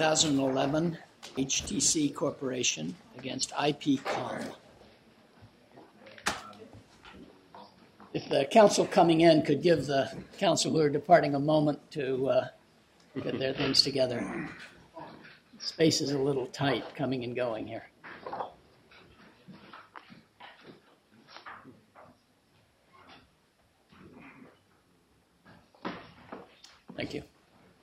2011 HTC Corporation against IPCOM. If the counsel coming in could give the counsel who are departing a moment to get their things together. Space is a little tight coming and going here. Thank you.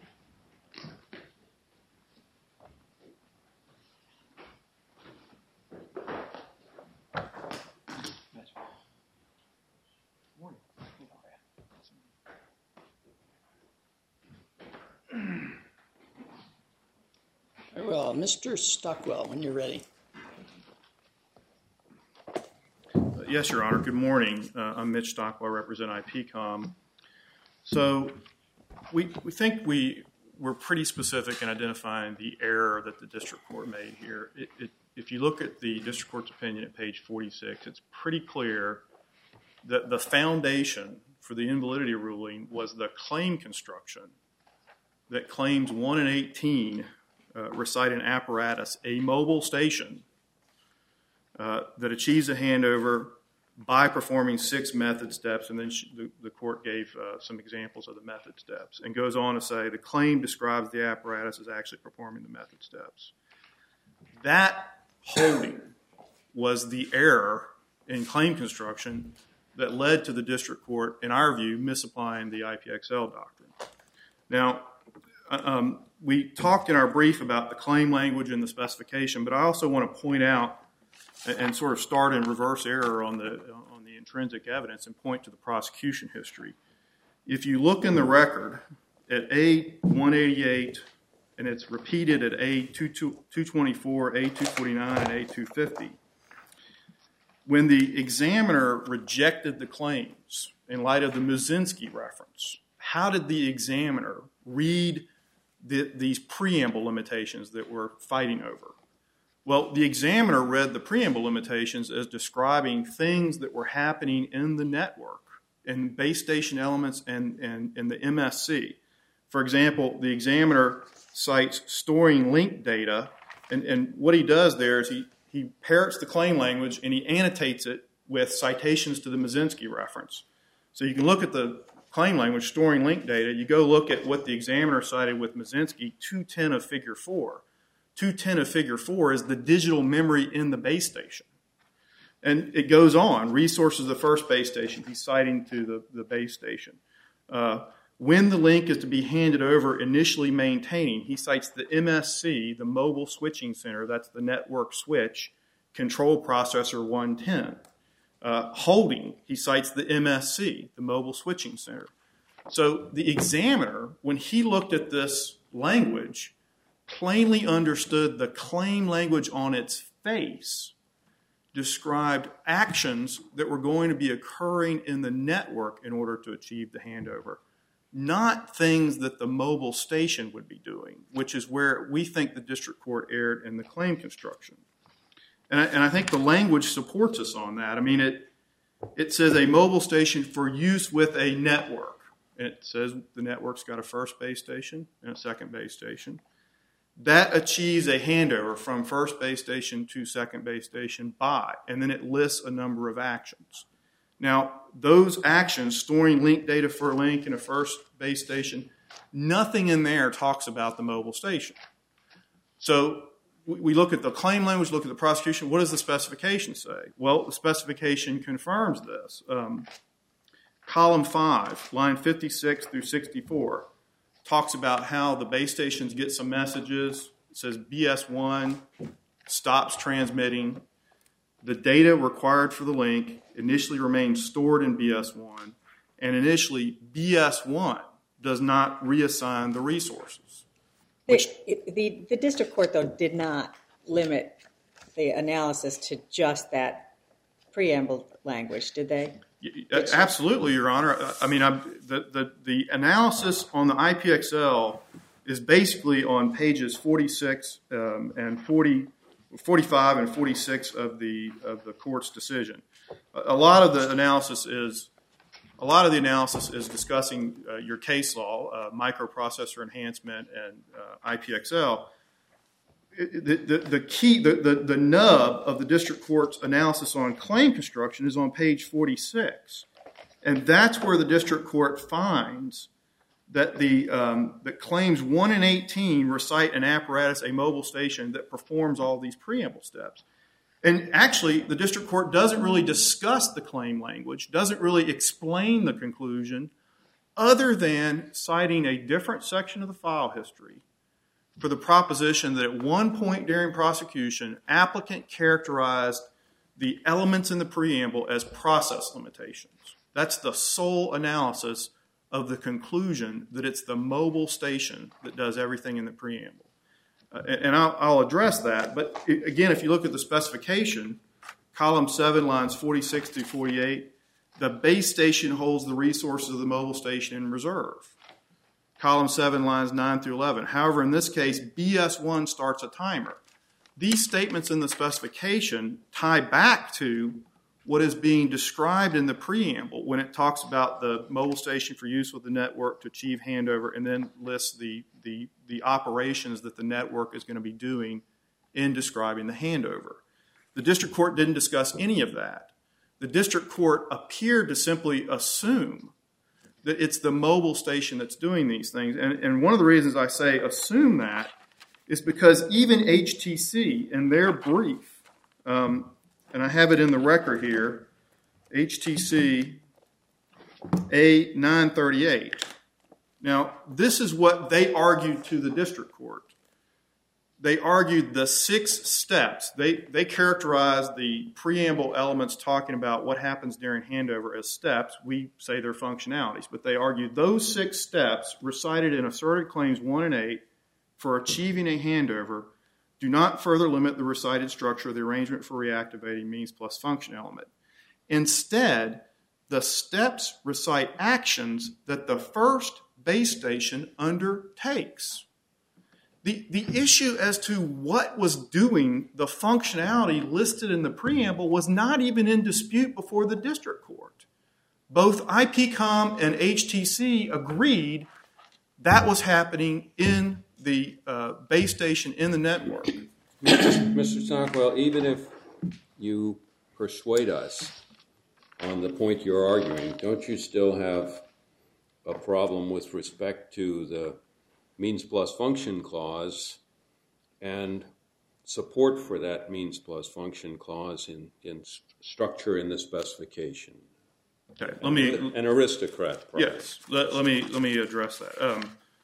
Very well, Mr. Stockwell, when you're ready. Yes, Your Honor. Good morning. I'm Mitch Stockwell. I represent IPCOM. So we think we're pretty specific in identifying the error that the district court made here. If you look at the district court's opinion at page 46, it's pretty clear that the foundation for the invalidity ruling was the claim construction that claims 1 and 18 recite an apparatus, a mobile station, that achieves a handover by performing 6 method steps, and then the court gave some examples of the method steps, and goes on to say the claim describes the apparatus as actually performing the method steps. That holding was the error in claim construction that led to the district court, in our view, misapplying the IPXL doctrine. Now, we talked in our brief about the claim language and the specification, but I also want to point out and sort of start in reverse error on the intrinsic evidence and point to the prosecution history. If you look in the record at A188, and it's repeated at A224, A249, and A250, when the examiner rejected the claims in light of the Muszynski reference, how did the examiner read these preamble limitations that we're fighting over? Well, the examiner read the preamble limitations as describing things that were happening in the network, in base station elements and in the MSC. For example, the examiner cites storing link data, and what he does there is he parrots the claim language and he annotates it with citations to the Muszynski reference. So you can look at the claim language, storing link data, you go look at what the examiner cited with Muszynski, 210 of figure 4. 210 of figure 4 is the digital memory in the base station. And it goes on, resources of the first base station, he's citing to the base station. When the link is to be handed over, initially maintaining, he cites the MSC, the mobile switching center, that's the network switch, control processor 110. Holding, he cites the MSC, the mobile switching center. So the examiner, when he looked at this language, plainly understood the claim language on its face described actions that were going to be occurring in the network in order to achieve the handover, not things that the mobile station would be doing, which is where we think the district court erred in the claim construction. And I think the language supports us on that. I mean, it says a mobile station for use with a network. And it says the network's got a first base station and a second base station. That achieves a handover from first base station to second base station by, and then it lists a number of actions. Now, those actions, storing link data for a link in a first base station, nothing in there talks about the mobile station. So we look at the claim language, look at the prosecution. What does the specification say? Well, the specification confirms this. Column 5, line 56 through 64, talks about how the base stations get some messages. It says BS1 stops transmitting. The data required for the link initially remains stored in BS1, and initially BS1 does not reassign the resources. The district court, though, did not limit the analysis to just that preamble language, did they? Absolutely, Your Honor. I mean, the analysis on the IPXL is basically on pages 46 and 45 and 46 of the court's decision. A lot of the analysis is discussing your case law, microprocessor enhancement, and IPXL. the key, the nub of the district court's analysis on claim construction is on page 46. And that's where the district court finds that that claims 1 and 18 recite an apparatus, a mobile station, that performs all these preamble steps. And actually, the district court doesn't really discuss the claim language, doesn't really explain the conclusion, other than citing a different section of the file history for the proposition that at one point during prosecution, applicant characterized the elements in the preamble as process limitations. That's the sole analysis of the conclusion that it's the mobile station that does everything in the preamble. And I'll address that. But again, if you look at the specification, column 7, lines 46 through 48, the base station holds the resources of the mobile station in reserve. Column 7, lines 9 through 11. However, in this case, BS1 starts a timer. These statements in the specification tie back to what is being described in the preamble when it talks about the mobile station for use with the network to achieve handover, and then lists the operations that the network is going to be doing in describing the handover. The district court didn't discuss any of that. The district court appeared to simply assume that it's the mobile station that's doing these things. And one of the reasons I say assume that is because even HTC in their brief, and I have it in the record here, HTC A938. Now, this is what they argued to the district court. They argued the 6 steps. They characterized the preamble elements talking about what happens during handover as steps. We say they're functionalities, but they argued those 6 steps recited in asserted claims 1 and 8 for achieving a handover do not further limit the recited structure of the arrangement for reactivating means plus function element. Instead, the steps recite actions that the first base station undertakes. The issue as to what was doing the functionality listed in the preamble was not even in dispute before the district court. Both IPCOM and HTC agreed that was happening in the base station in the network. Mr. Stockwell, even if you persuade us on the point you're arguing, don't you still have a problem with respect to the means plus function clause and support for that means plus function clause in structure in the specification? Okay, an aristocrat problem. Yes, let me address that.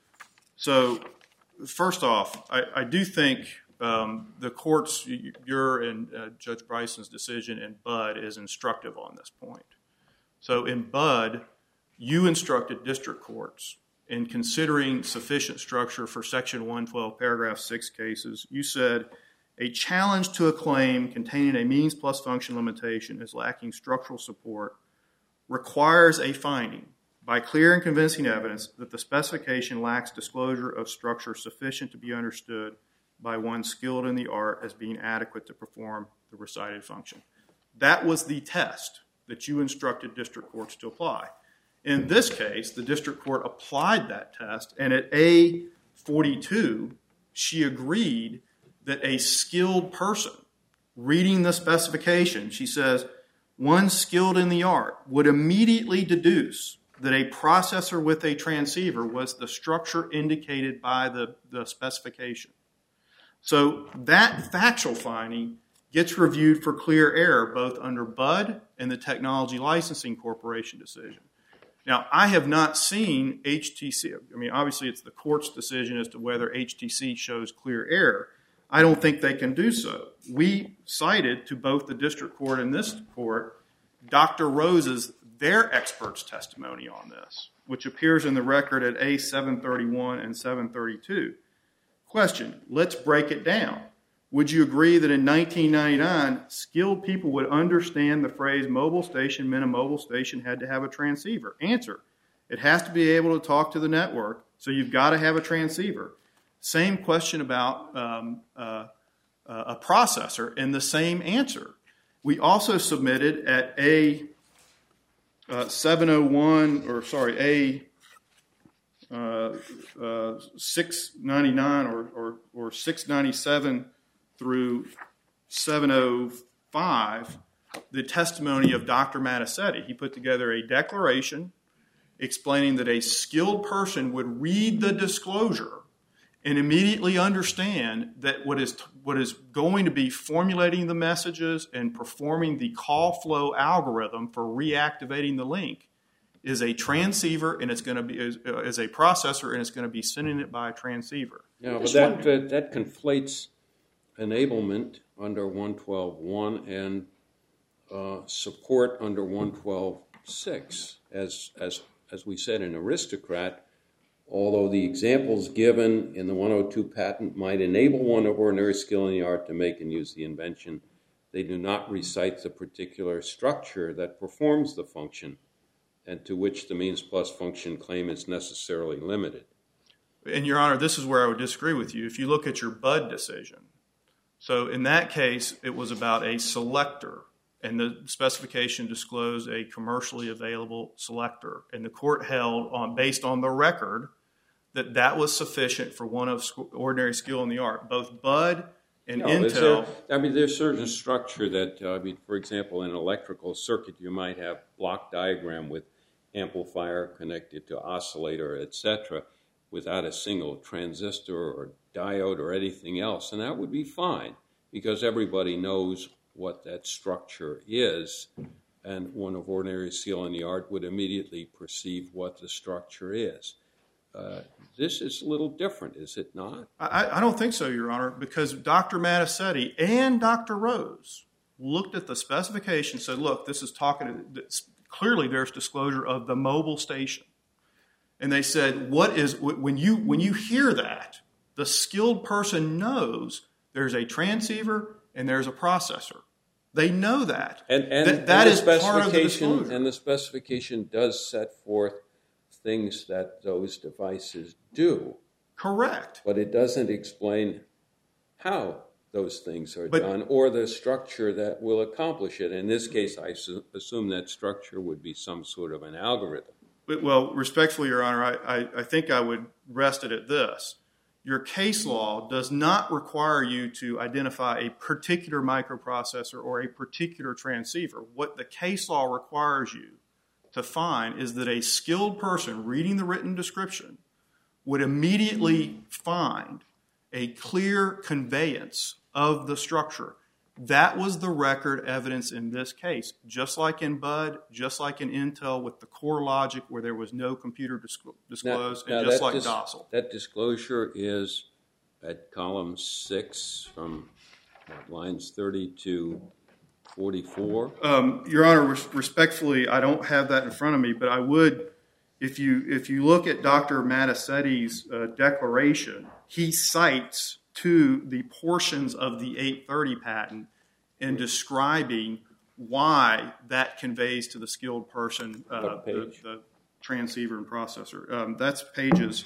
So first off, I do think the court's, your and Judge Bryson's decision in Budd is instructive on this point. So in Budd, you instructed district courts in considering sufficient structure for Section 112, Paragraph 6 cases. You said, a challenge to a claim containing a means plus function limitation is lacking structural support requires a finding by clear and convincing evidence that the specification lacks disclosure of structure sufficient to be understood by one skilled in the art as being adequate to perform the recited function. That was the test that you instructed district courts to apply. In this case, the district court applied that test, and at A42, she agreed that a skilled person reading the specification, she says, one skilled in the art would immediately deduce that a processor with a transceiver was the structure indicated by the specification. So that factual finding gets reviewed for clear error both under Budd and the Technology Licensing Corporation decision. Now, I have not seen HTC, I mean, obviously it's the court's decision as to whether HTC shows clear error. I don't think they can do so. We cited to both the district court and this court Dr. Rose's, their expert's testimony on this, which appears in the record at A731 and 732. Question, let's break it down. Would you agree that in 1999, skilled people would understand the phrase mobile station meant a mobile station had to have a transceiver? Answer, it has to be able to talk to the network, so you've got to have a transceiver. Same question about a processor, and the same answer. We also submitted at A701, or sorry, 699 or 697 through 705, the testimony of Dr. Mattacetti. He put together a declaration explaining that a skilled person would read the disclosure and immediately understand that what is going to be formulating the messages and performing the call flow algorithm for reactivating the link is a transceiver, and it's going to be is a processor, and it's going to be sending it by a transceiver. Yeah, but that conflates enablement under 112.1 and support under 112.6. As we said in Aristocrat, although the examples given in the 102 patent might enable one of ordinary skill in the art to make and use the invention, they do not recite the particular structure that performs the function and to which the means plus function claim is necessarily limited. And, Your Honor, this is where I would disagree with you. If you look at your Budd decision, so in that case, it was about a selector, and the specification disclosed a commercially available selector. And the court held, based on the record, that was sufficient for one of ordinary skill in the art. Both Budd and Intel. There's certain structure that, for example, in an electrical circuit, you might have block diagram with amplifier connected to oscillator, etc., without a single transistor or diode or anything else. And that would be fine because everybody knows what that structure is, and one of ordinary skill in the art would immediately perceive what the structure is. This is a little different, is it not? I don't think so, Your Honor, because Dr. Mattacetti and Dr. Rose looked at the specification and said, look, this is clearly there's disclosure of the mobile station. And they said, when you hear that, the skilled person knows there's a transceiver and there's a processor. They know that. That is part of the disclosure. And the specification does set forth things that those devices do. Correct. But it doesn't explain how those things are done or the structure that will accomplish it. In this case, I assume that structure would be some sort of an algorithm. Well, respectfully, Your Honor, I think I would rest it at this. Your case law does not require you to identify a particular microprocessor or a particular transceiver. What the case law requires you to find is that a skilled person reading the written description would immediately find a clear conveyance of the structure. That was the record evidence in this case, just like in Budd, just like in Intel with the core logic where there was no computer disclosed, and just like Docile. That disclosure is at column 6 from lines 30 to 44. Your Honor, respectfully, I don't have that in front of me, but I would, if you look at Dr. Mattacetti's declaration, he cites to the portions of the 830 patent in describing why that conveys to the skilled person the transceiver and processor. That's pages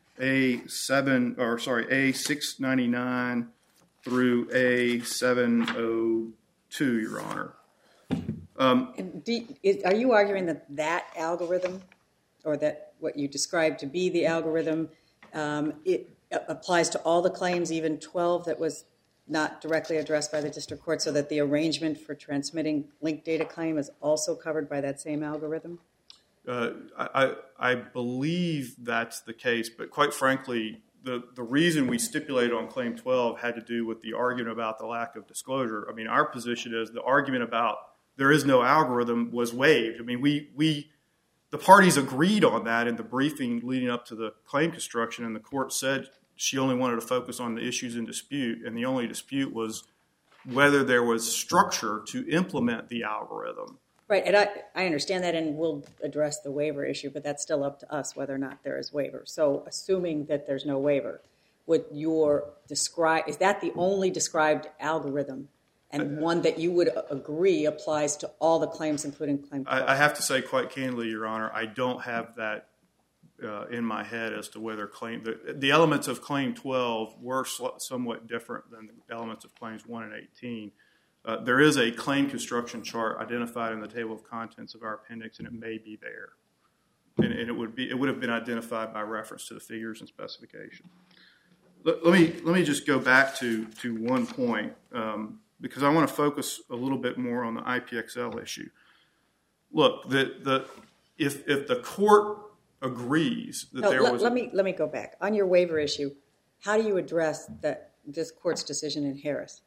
A699 through A702, Your Honor. Are you arguing that algorithm, or that what you described to be the algorithm, it applies to all the claims, even 12 that was not directly addressed by the district court, so that the arrangement for transmitting linked data claim is also covered by that same algorithm? I believe that's the case, but quite frankly, the reason we stipulated on Claim 12 had to do with the argument about the lack of disclosure. I mean, our position is the argument about there is no algorithm was waived. I mean, the parties agreed on that in the briefing leading up to the claim construction, and the court said she only wanted to focus on the issues in dispute, and the only dispute was whether there was structure to implement the algorithm. Right, and I understand that, and we'll address the waiver issue, but that's still up to us whether or not there is waiver. So assuming that there's no waiver, is that the only described algorithm, and one that you would agree applies to all the claims, including Claim 12? I have to say quite candidly, Your Honor, I don't have that in my head as to whether the elements of Claim 12 were somewhat different than the elements of Claims 1 and 18. There is a claim construction chart identified in the table of contents of our appendix, and it may be there. and it would have been identified by reference to the figures and specification. Let me just go back to one point because I want to focus a little bit more on the IPXL issue. Look, if the court agrees that there was... Let me go back. On your waiver issue, how do you address this court's decision in Harris?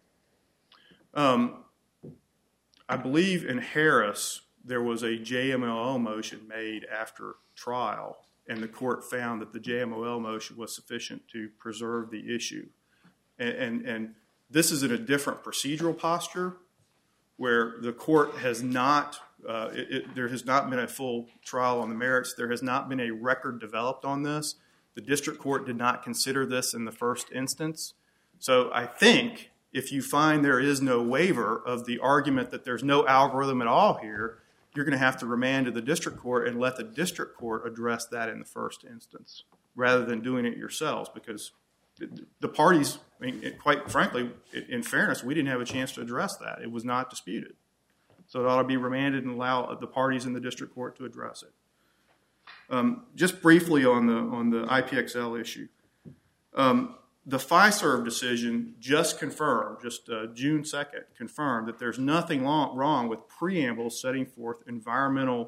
I believe in Harris there was a JMOL motion made after trial, and the court found that the JMOL motion was sufficient to preserve the issue. And this is in a different procedural posture where the court has not, there has not been a full trial on the merits. There has not been a record developed on this. The district court did not consider this in the first instance. So I think if you find there is no waiver of the argument that there's no algorithm at all here, you're going to have to remand to the district court and let the district court address that in the first instance rather than doing it yourselves, because the parties, I mean, quite frankly, in fairness, we didn't have a chance to address that. It was not disputed. So it ought to be remanded and allow the parties in the district court to address it. Just briefly on the IPXL issue. The FISERV decision just confirmed, June 2nd, confirmed that there's nothing wrong with preambles setting forth environmental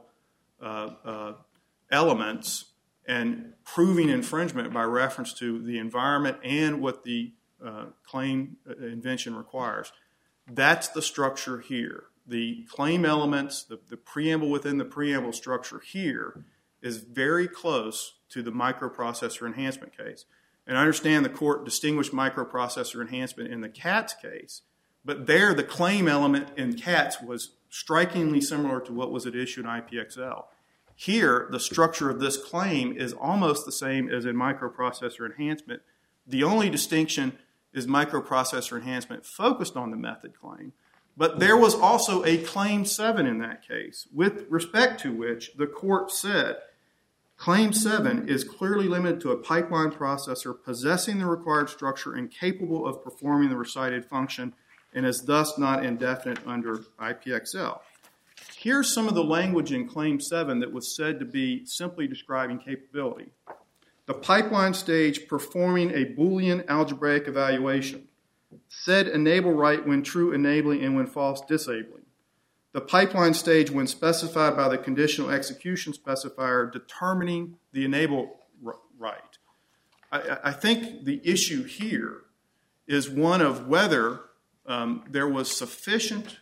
elements and proving infringement by reference to the environment and what the claim invention requires. That's the structure here. The claim elements, the preamble within the preamble structure here is very close to the microprocessor enhancement case. And I understand the court distinguished microprocessor enhancement in the CATS case, but there the claim element in CATS was strikingly similar to what was at issue in IPXL. Here, the structure of this claim is almost the same as in microprocessor enhancement. The only distinction is microprocessor enhancement focused on the method claim. But there was also a Claim 7 in that case, with respect to which the court said, Claim 7 is clearly limited to a pipeline processor possessing the required structure and capable of performing the recited function and is thus not indefinite under IPXL. Here's some of the language in Claim 7 that was said to be simply describing capability. The pipeline stage performing a Boolean algebraic evaluation. Said enable right when true enabling and when false disabling. The pipeline stage when specified by the conditional execution specifier determining the enable right. I think the issue here is one of whether there was sufficient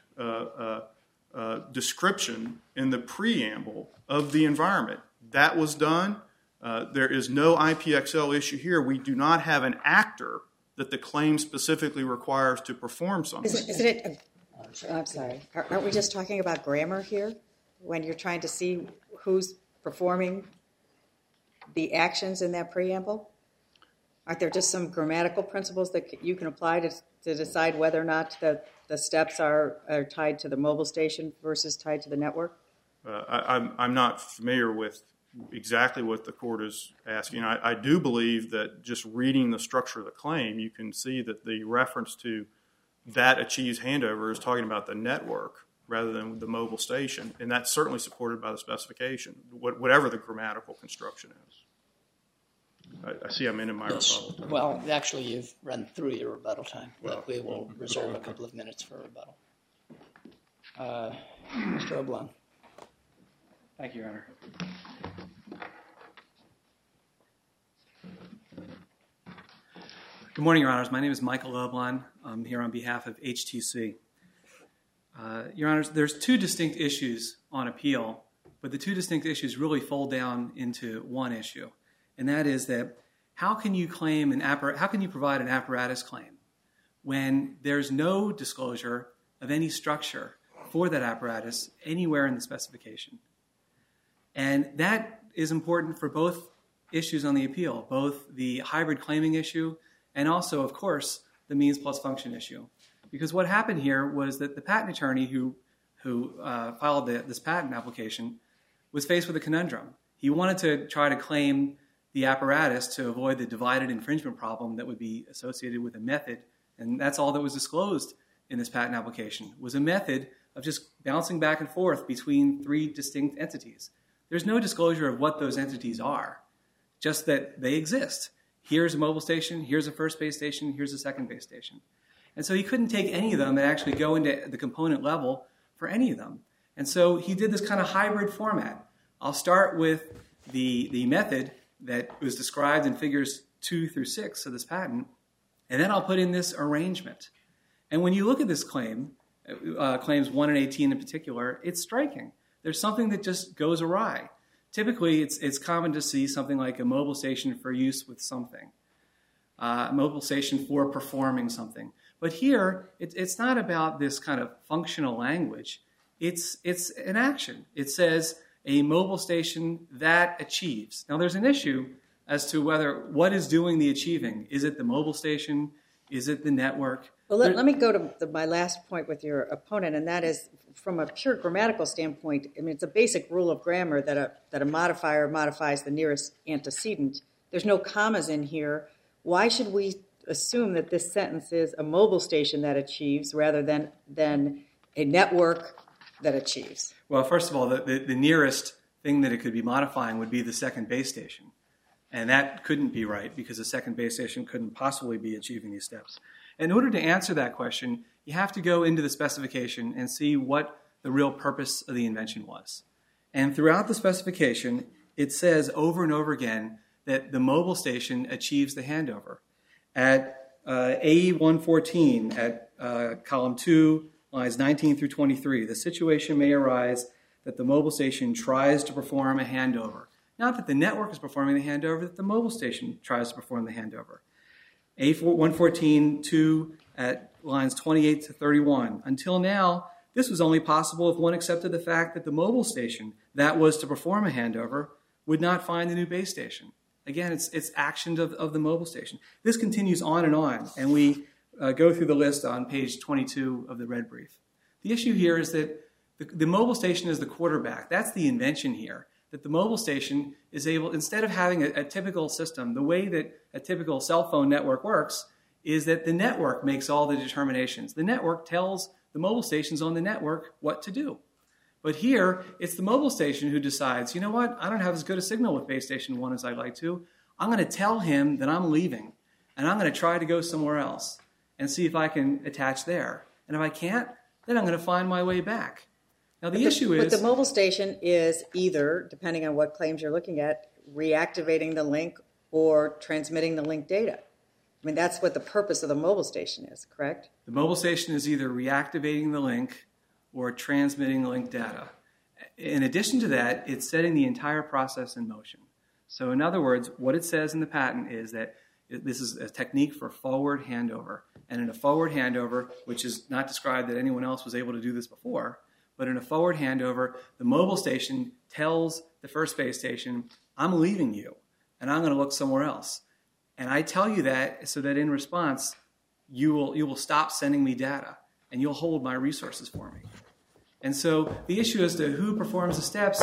description in the preamble of the environment. That was done. There is no IPXL issue here. We do not have an actor that the claim specifically requires to perform something. Isn't it? I'm sorry. Aren't we just talking about grammar here? When you're trying to see who's performing the actions in that preamble? Aren't there just some grammatical principles that you can apply to decide whether or not the steps are tied to the mobile station versus tied to the network? I'm not familiar with exactly what the court is asking. I do believe that just reading the structure of the claim, you can see that the reference to that achieves handover is talking about the network rather than the mobile station, and that's certainly supported by the specification, whatever the grammatical construction is. I see I'm in my rebuttal. Well, actually, you've run through your rebuttal time, but we will reserve a couple of minutes for rebuttal. Mr. Oblong. Thank you, Your Honor. Good morning, Your Honors. My name is Michael Oblong. I'm here on behalf of HTC. Your Honors, there's two distinct issues on appeal, but the two distinct issues really fold down into one issue, and that is that how can you provide an apparatus claim when there's no disclosure of any structure for that apparatus anywhere in the specification? And that is important for both issues on the appeal, both the hybrid claiming issue and also, of course, the means plus function issue. Because what happened here was that the patent attorney who filed this patent application was faced with a conundrum. He wanted to try to claim the apparatus to avoid the divided infringement problem that would be associated with a method, and that's all that was disclosed in this patent application, was a method of just bouncing back and forth between three distinct entities. There's no disclosure of what those entities are, just that they exist. Here's a mobile station, here's a first base station, here's a second base station. And so he couldn't take any of them and actually go into the component level for any of them. And so he did this kind of hybrid format. I'll start with the method that was described in figures 2 through 6 of this patent, and then I'll put in this arrangement. And when you look at this claim, claims 1 and 18 in particular, it's striking. There's something that just goes awry. Typically, it's common to see something like a mobile station for use with something, a mobile station for performing something. But here, it's not about this kind of functional language. It's an action. It says a mobile station that achieves. Now, there's an issue as to what is doing the achieving. Is it the mobile station? Is it the network? Well, let me go to my last point with your opponent, and that is from a pure grammatical standpoint. I mean, it's a basic rule of grammar that a modifier modifies the nearest antecedent. There's no commas in here. Why should we assume that this sentence is a mobile station that achieves rather than a network that achieves? Well, first of all, the nearest thing that it could be modifying would be the second base station. And that couldn't be right because the second base station couldn't possibly be achieving these steps. In order to answer that question, you have to go into the specification and see what the real purpose of the invention was. And throughout the specification, it says over and over again that the mobile station achieves the handover. At A114, at column 2, lines 19 through 23, the situation may arise that the mobile station tries to perform a handover. Not that the network is performing the handover, that the mobile station tries to perform the handover. A114.2 at lines 28 to 31. Until now, this was only possible if one accepted the fact that the mobile station that was to perform a handover would not find the new base station. Again, it's actions of the mobile station. This continues on, and we go through the list on page 22 of the red brief. The issue here is that the mobile station is the quarterback. That's the invention here. That the mobile station is able, instead of having a typical system, the way that a typical cell phone network works is that the network makes all the determinations. The network tells the mobile stations on the network what to do. But here, it's the mobile station who decides, you know what, I don't have as good a signal with base station 1 as I'd like to. I'm going to tell him that I'm leaving, and I'm going to try to go somewhere else and see if I can attach there. And if I can't, then I'm going to find my way back. Now, the issue is... But the mobile station is either, depending on what claims you're looking at, reactivating the link or transmitting the link data. I mean, that's what the purpose of the mobile station is, correct? The mobile station is either reactivating the link or transmitting the link data. In addition to that, it's setting the entire process in motion. So in other words, what it says in the patent is that this is a technique for forward handover. And in a forward handover, which is not described that anyone else was able to do this before, but in a forward handover, the mobile station tells the first base station, I'm leaving you, and I'm going to look somewhere else. And I tell you that so that in response, you will stop sending me data, and you'll hold my resources for me. And so the issue as to who performs the steps,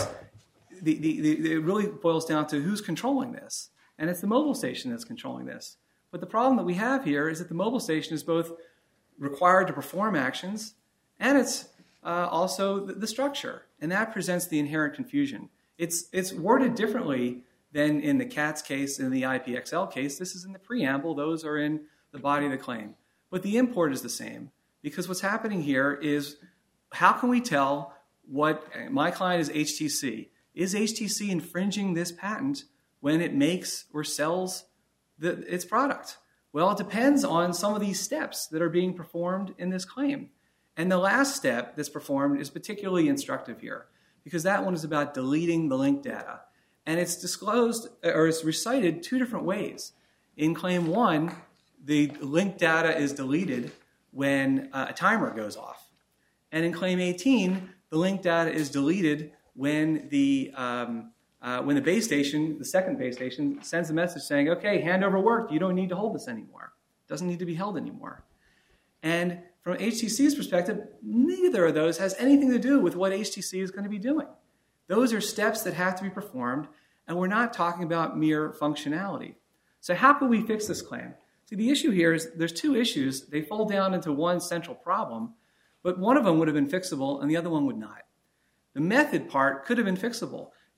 it really boils down to who's controlling this. And it's the mobile station that's controlling this. But the problem that we have here is that the mobile station is both required to perform actions, and it's also the structure, and that presents the inherent confusion. It's worded differently than in the CATS case and the IPXL case. This is in the preamble. Those are in the body of the claim. But the import is the same, because what's happening here is how can we tell what my client is HTC? Is HTC infringing this patent when it makes or sells its product? Well, it depends on some of these steps that are being performed in this claim. And the last step that's performed is particularly instructive here, because that one is about deleting the link data. And it's disclosed, or it's recited 2 different ways. In Claim 1, the link data is deleted when a timer goes off. And in Claim 18, the link data is deleted when the base station, the second base station, sends a message saying, okay, handover worked. You don't need to hold this anymore. It doesn't need to be held anymore. And from HTC's perspective, neither of those has anything to do with what HTC is going to be doing. Those are steps that have to be performed, and we're not talking about mere functionality. So how can we fix this claim? See, the issue here is there's 2 issues. They fold down into one central problem, but one of them would have been fixable, and the other one would not. The method part could have been fixable.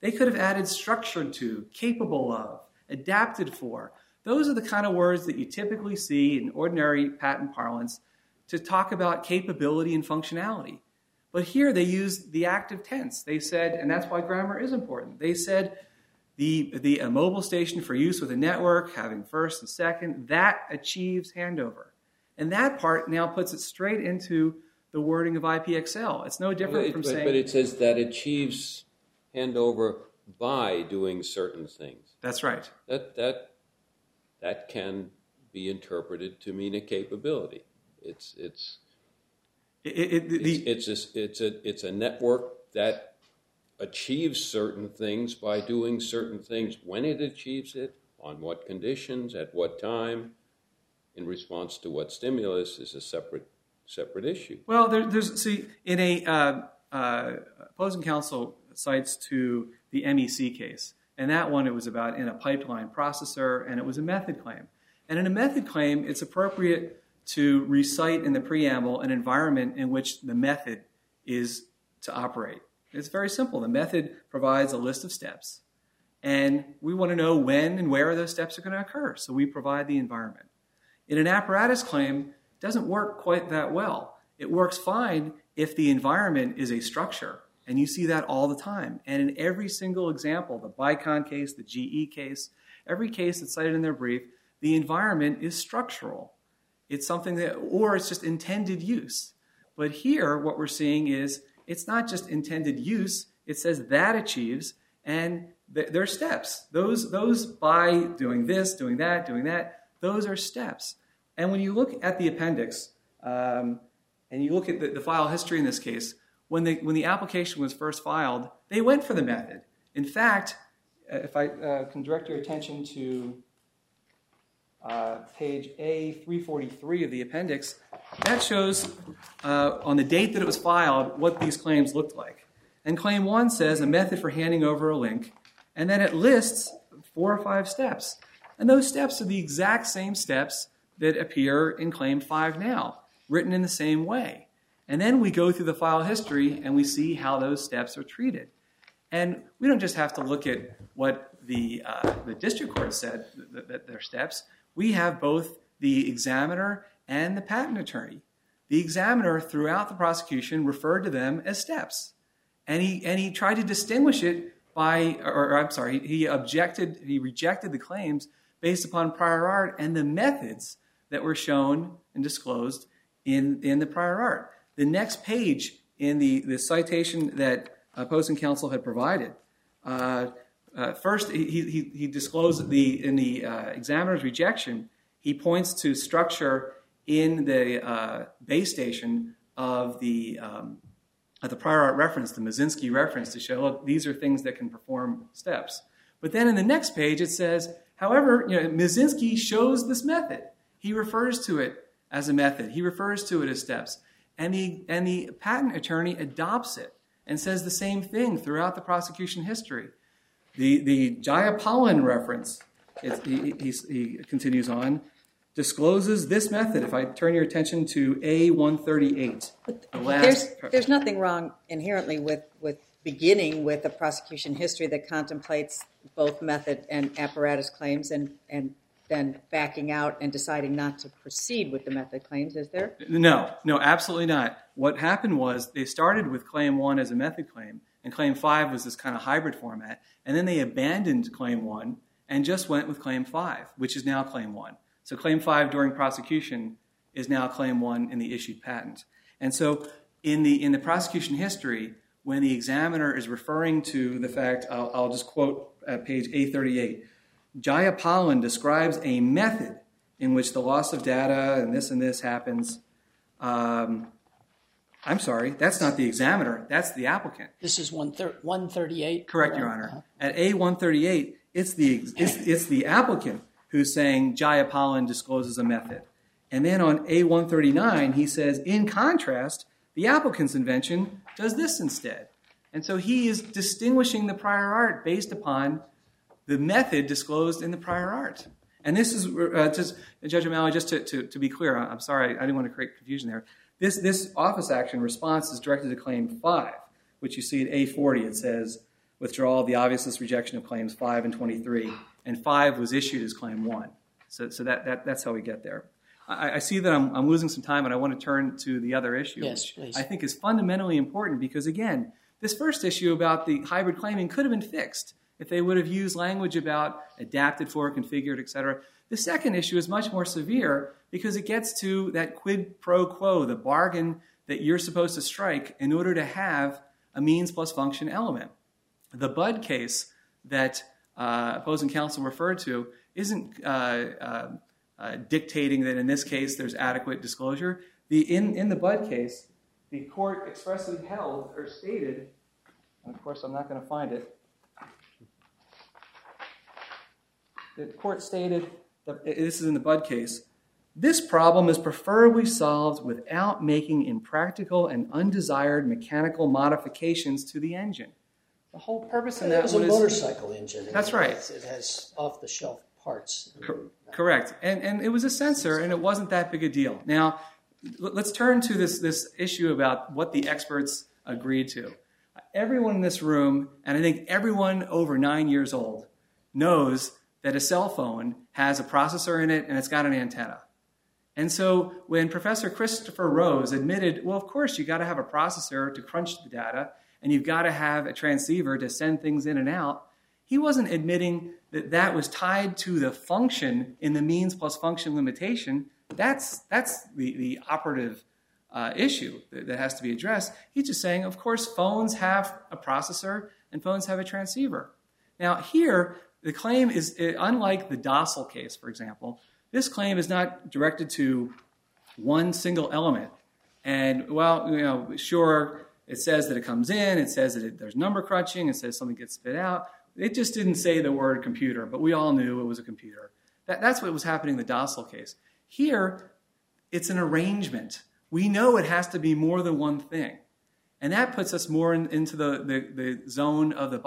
They could have added structured to, capable of, adapted for. Those are the kind of words that you typically see in ordinary patent parlance to talk about capability and functionality. But here they used the active tense. They said, and that's why grammar is important, they said a mobile station for use with a network, having first and second, that achieves handover. And that part now puts it straight into the wording of IPXL. It's no different from saying... But it says that achieves handover by doing certain things. That's right. That can be interpreted to mean a capability. It's a network that achieves certain things by doing certain things. When it achieves it, on what conditions, at what time, in response to what stimulus is a separate issue. Well, in a opposing counsel cites to the MEC case, and that one it was about in a pipeline processor, and it was a method claim. And in a method claim, it's appropriate to recite in the preamble an environment in which the method is to operate. It's very simple. The method provides a list of steps, and we want to know when and where those steps are going to occur, so we provide the environment. In an apparatus claim, it doesn't work quite that well. It works fine if the environment is a structure, and you see that all the time. And in every single example, the Bicon case, the GE case, every case that's cited in their brief, the environment is structural. It's something that, or it's just intended use. But here, what we're seeing is it's not just intended use. It says that achieves, and there are steps. Those by doing this, doing that, those are steps. And when you look at the appendix, and you look at the file history in this case, when the application was first filed, they went for the method. In fact, if I can direct your attention to page A343 of the appendix, that shows on the date that it was filed what these claims looked like. And claim 1 says a method for handing over a link, and then it lists 4 or 5 steps. And those steps are the exact same steps that appear in claim 5 now, written in the same way. And then we go through the file history and we see how those steps are treated. And we don't just have to look at what the district court said that they're steps. We have both the examiner and the patent attorney. The examiner, throughout the prosecution, referred to them as steps. And he tried to distinguish it he rejected the claims based upon prior art and the methods that were shown and disclosed in the prior art. The next page in the citation that opposing counsel had provided, first he disclosed in the examiner's rejection, he points to structure in the base station of the prior art reference, the Mazinski reference, to show, look, these are things that can perform steps. But then in the next page it says, however, Mazinski shows this method. He refers to it as a method. He refers to it as steps. And the patent attorney adopts it and says the same thing throughout the prosecution history. The Jayapalan reference, he continues on, discloses this method. If I turn your attention to A138. There's nothing wrong inherently with beginning with a prosecution history that contemplates both method and apparatus claims and then backing out and deciding not to proceed with the method claims, is there? No, absolutely not. What happened was they started with Claim 1 as a method claim, and Claim 5 was this kind of hybrid format, and then they abandoned Claim 1 and just went with Claim 5, which is now Claim 1. So Claim 5 during prosecution is now Claim 1 in the issued patent. And so in the prosecution history, when the examiner is referring to the fact, I'll just quote page A38, Jayapalan describes a method in which the loss of data and this happens. I'm sorry, that's not the examiner, that's the applicant. This is 138? Correct, Your Honor. At A138, it's the applicant who's saying Jayapalan discloses a method. And then on A139, he says, in contrast, the applicant's invention does this instead. And so he is distinguishing the prior art based upon the method disclosed in the prior art. And this is, Judge O'Malley, just to be clear, I'm sorry, I didn't want to create confusion there. This office action response is directed to Claim 5, which you see at A40. It says, withdrawal of the obviousness rejection of claims 5 and 23, and 5 was issued as claim 1. So that's how we get there. I see that I'm losing some time, and I want to turn to the other issue, Yes, which please. I think is fundamentally important because, again, this first issue about the hybrid claiming could have been fixed if they would have used language about adapted for, configured, etc. The second issue is much more severe because it gets to that quid pro quo, the bargain that you're supposed to strike in order to have a means plus function element. The Budd case that opposing counsel referred to isn't dictating that in this case there's adequate disclosure. In the Budd case, the court expressly held or stated, and of course I'm not going to find it, the court stated, this is in the Budd case, this problem is preferably solved without making impractical and undesired mechanical modifications to the engine. The whole purpose in that It's one a is... motorcycle engine. That's right. It has off-the-shelf parts. Correct. And it was a sensor, and it wasn't that big a deal. Now, let's turn to this issue about what the experts agreed to. Everyone in this room, and I think everyone over 9 years old, knows that a cell phone has a processor in it and it's got an antenna. And so when Professor Christopher Rose admitted, well, of course, you got to have a processor to crunch the data, and you've got to have a transceiver to send things in and out, he wasn't admitting that that was tied to the function in the means plus function limitation. That's the operative issue that has to be addressed. He's just saying, of course, phones have a processor and phones have a transceiver. Now here, the claim is, unlike the Docile case, for example, this claim is not directed to one single element. And, well, sure, it says that it comes in, it says that there's number crunching, it says something gets spit out. It just didn't say the word computer, but we all knew it was a computer. That's what was happening in the Docile case. Here, it's an arrangement. We know it has to be more than one thing. And that puts us more into the zone of the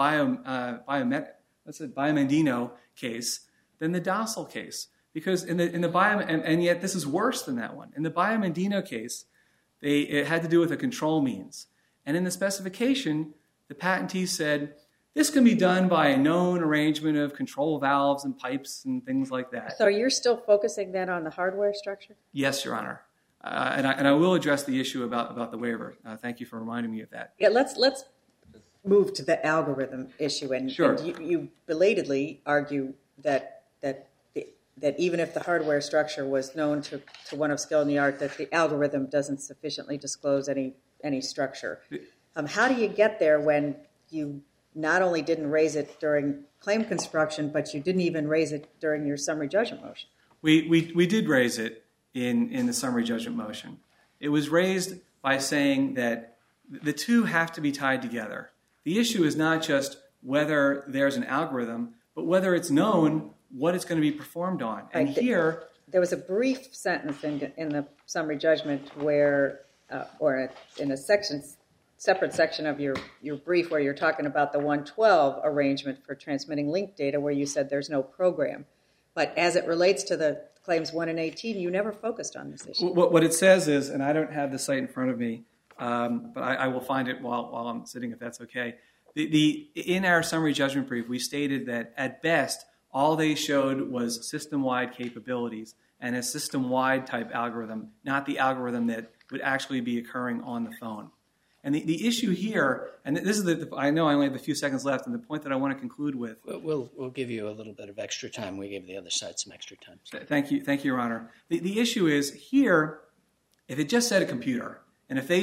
Biomendino case than the Docile case. Because and yet this is worse than that one. In the Biomendino case, it had to do with a control means. And in the specification, the patentee said, this can be done by a known arrangement of control valves and pipes and things like that. So you're still focusing then on the hardware structure? Yes, Your Honor. And I will address the issue about the waiver. Thank you for reminding me of that. Yeah, let's move to the algorithm issue. And, sure. And you belatedly argue that even if the hardware structure was known to one of skill in the art, that the algorithm doesn't sufficiently disclose any structure. How do you get there when you not only didn't raise it during claim construction, but you didn't even raise it during your summary judgment motion? We did raise it in the summary judgment motion. It was raised by saying that the two have to be tied together. The issue is not just whether there's an algorithm, but whether it's known what it's going to be performed on. And right. Here... There was a brief sentence in the summary judgment where, or in a separate section of your brief where you're talking about the 112 arrangement for transmitting link data where you said there's no program. But as it relates to the claims 1 and 18, you never focused on this issue. What it says is, and I don't have the site in front of me, but I will find it while I'm sitting, if that's okay. In our summary judgment brief, we stated that at best, all they showed was system-wide capabilities and a system-wide type algorithm, not the algorithm that would actually be occurring on the phone. And the issue here, and this is I know I only have a few seconds left, and the point that I want to conclude with. We'll give you a little bit of extra time. We gave the other side some extra time. Thank you, Your Honor. The issue is here, if it just said a computer, and if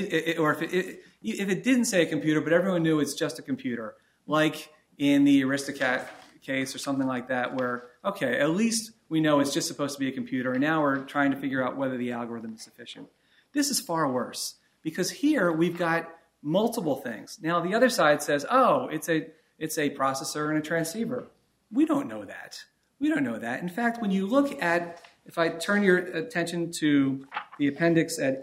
it didn't say a computer, but everyone knew it's just a computer, like in the Aristocat case or something like that, where okay, at least we know it's just supposed to be a computer, and now we're trying to figure out whether the algorithm is sufficient. This is far worse. Because here we've got multiple things. Now the other side says, oh, it's a processor and a transceiver. We don't know that. We don't know that. In fact, when you look at, if I turn your attention to the appendix at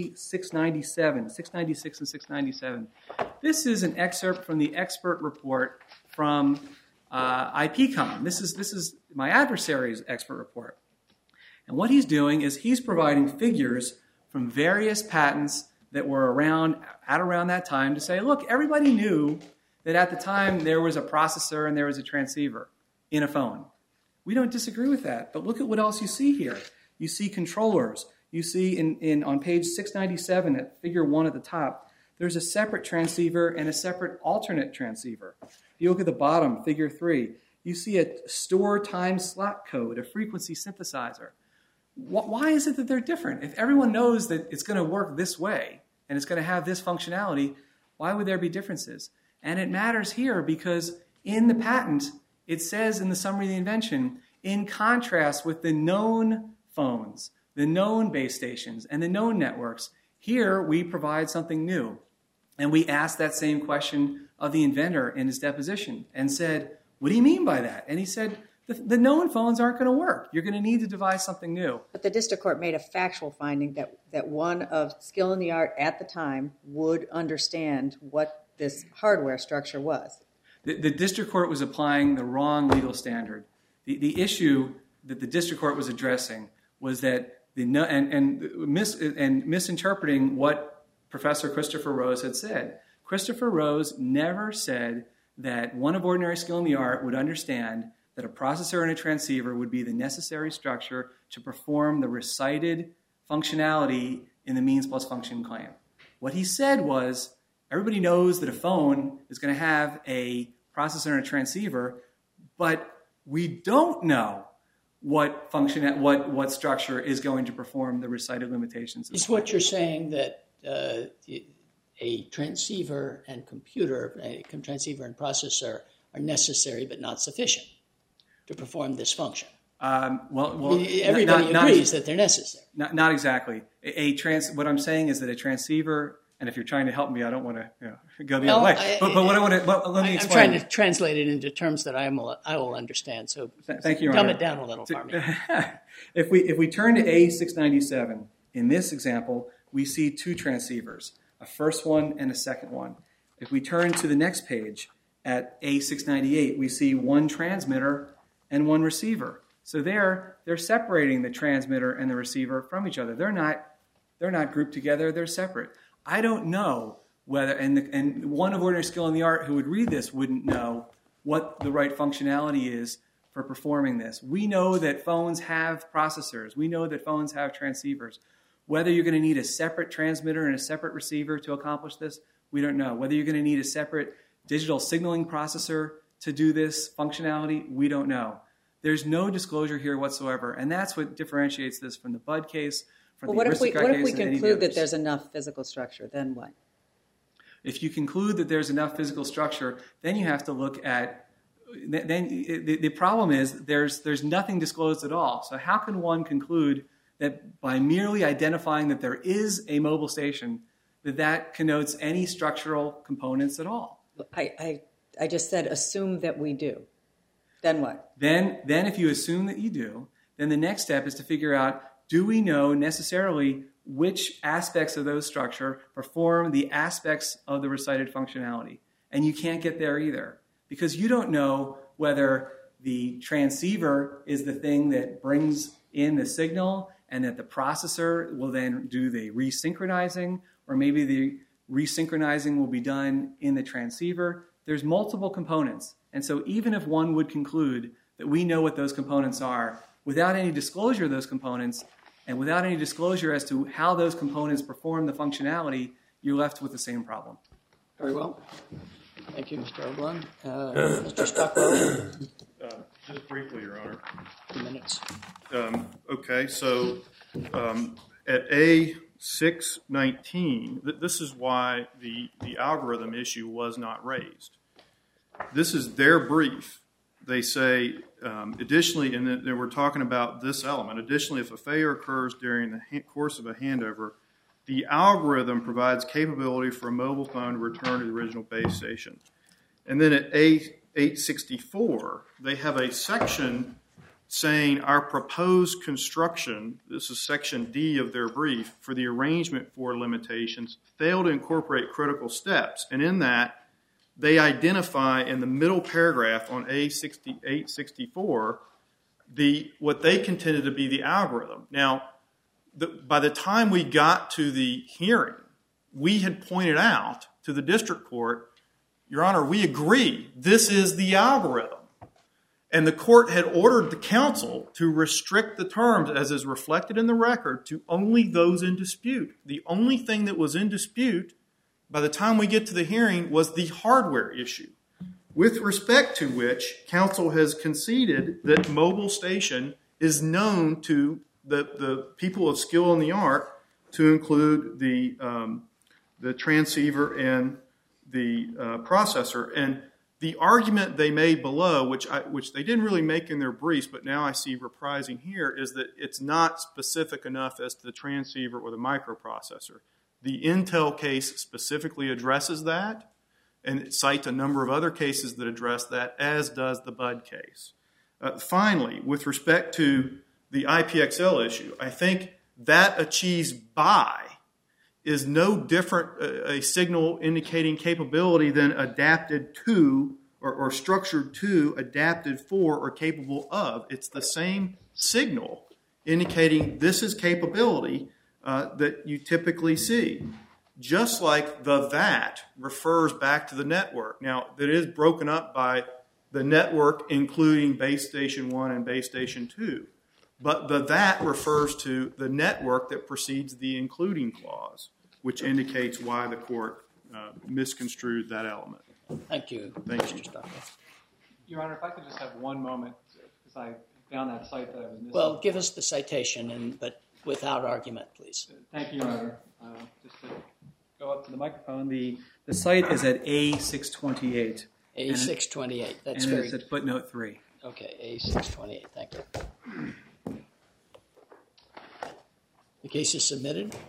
A697, 696 and 697, this is an excerpt from the expert report from IPCOM. This is my adversary's expert report. And what he's doing is he's providing figures from various patents that were around that time to say, look, everybody knew that at the time there was a processor and there was a transceiver in a phone. We don't disagree with that, but look at what else you see here. You see controllers. You see on page 697 at figure 1 at the top, there's a separate transceiver and a separate alternate transceiver. If you look at the bottom, figure 3, you see a store time slot code, a frequency synthesizer. Why is it that they're different? If everyone knows that it's going to work this way and it's going to have this functionality, why would there be differences? And it matters here because in the patent, it says in the summary of the invention, in contrast with the known phones, the known base stations, and the known networks, here we provide something new. And we asked that same question of the inventor in his deposition and said, what do you mean by that? And he said, the known phones aren't going to work. You're going to need to devise something new. But the district court made a factual finding that one of skill in the art at the time would understand what this hardware structure was. The district court was applying the wrong legal standard. The issue that the district court was addressing was that misinterpreting what Professor Christopher Rose had said. Christopher Rose never said that one of ordinary skill in the art would understand that a processor and a transceiver would be the necessary structure to perform the recited functionality in the means plus function claim. What he said was, everybody knows that a phone is going to have a processor and a transceiver, but we don't know what function, what structure is going to perform the recited limitations. Is what you're saying that a transceiver and computer, a transceiver and processor are necessary but not sufficient to perform this function? Everybody agrees that they're necessary. Not exactly. What I'm saying is that a transceiver, and if you're trying to help me, I don't want to go the other way. But what I want to let me explain. I'm trying to translate it into terms that I will understand. So thank you, dumb it down a little for me. If we turn to A697 in this example, we see two transceivers, a first one and a second one. If we turn to the next page at A698, we see one transmitter and one receiver. So they're separating the transmitter and the receiver from each other. They're not grouped together. They're separate. I don't know whether, and one of ordinary skill in the art who would read this wouldn't know what the right functionality is for performing this. We know that phones have processors. We know that phones have transceivers. Whether you're going to need a separate transmitter and a separate receiver to accomplish this, we don't know. Whether you're going to need a separate digital signaling processor to do this functionality, we don't know. There's no disclosure here whatsoever, and that's what differentiates this from the Budd case, from the Aristocrat case. What if we conclude that there's enough physical structure? Then what? If you conclude that there's enough physical structure, then you have to look at. Then the problem is there's nothing disclosed at all. So how can one conclude that by merely identifying that there is a mobile station, that connotes any structural components at all? I just said assume that we do. Then what? Then if you assume that you do, then the next step is to figure out, do we know necessarily which aspects of those structure perform the aspects of the recited functionality? And you can't get there either, because you don't know whether the transceiver is the thing that brings in the signal and that the processor will then do the resynchronizing, or maybe the resynchronizing will be done in the transceiver. There's multiple components. And so even if one would conclude that we know what those components are, without any disclosure of those components, and without any disclosure as to how those components perform the functionality, you're left with the same problem. Very well. Thank you, Mr. Oblon. Mr. Stockwell. Just briefly, Your Honor. 2 minutes. Okay, so at A619, this is why the algorithm issue was not raised. This is their brief. They say, additionally, and then we're talking about this element, additionally, if a failure occurs during the course of a handover, the algorithm provides capability for a mobile phone to return to the original base station. And then at A864, they have a section saying our proposed construction, this is section D of their brief, for the arrangement for limitations, failed to incorporate critical steps. And in that, they identify in the middle paragraph on A864 what they contended to be the algorithm. Now, by the time we got to the hearing, we had pointed out to the district court Your Honor, we agree. This is the algorithm. And the court had ordered the counsel to restrict the terms, as is reflected in the record, to only those in dispute. The only thing that was in dispute by the time we get to the hearing was the hardware issue, with respect to which counsel has conceded that mobile station is known to the people of skill in the art to include the transceiver and the processor. And the argument they made below, which they didn't really make in their briefs, but now I see reprising here, is that it's not specific enough as to the transceiver or the microprocessor. The Intel case specifically addresses that, and it cites a number of other cases that address that, as does the Bud case. Finally, with respect to the IPXL issue, I think that achieves by is no different a signal indicating capability than adapted to or structured to, adapted for, or capable of. It's the same signal indicating this is capability that you typically see. Just like the that refers back to the network. Now, that is broken up by the network including base station 1 and base station 2. But the that refers to the network that precedes the including clause, which indicates why the court misconstrued that element. Thank you, Thank Mr. you. Stockwell. Your Honor, if I could just have one moment, because I found that site that I was missing. Well, give us the citation, but without argument, please. Thank you, Your Honor. Just to go up to the microphone, the site is at A628. A628. That's and very it's at footnote 3. Okay. A628. Thank you. The case is submitted.